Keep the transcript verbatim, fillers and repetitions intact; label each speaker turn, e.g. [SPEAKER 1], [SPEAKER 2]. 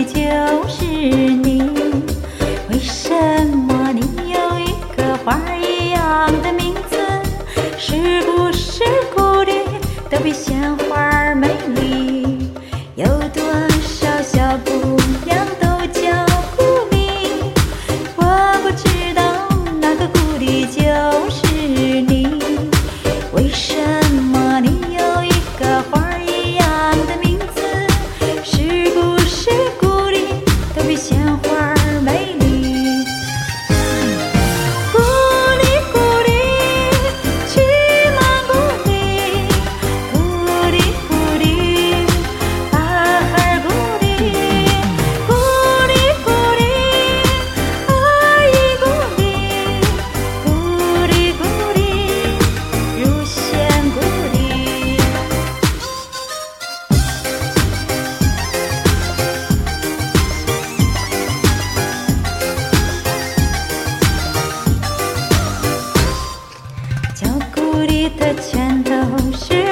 [SPEAKER 1] 就是你。为什么你有一个花儿一样的名字？是不是孤立都比鲜花儿美丽？有多少小姑娘都叫古丽，我不知道那个古丽就是你。为什么你有一个花儿一样的名字？是不是古丽都比鲜花儿美丽？古丽古丽，去嘛古丽，古丽古丽，巴哈儿古丽，古丽古丽，阿依古丽，古丽古丽，如仙古丽。叫古丽的全都是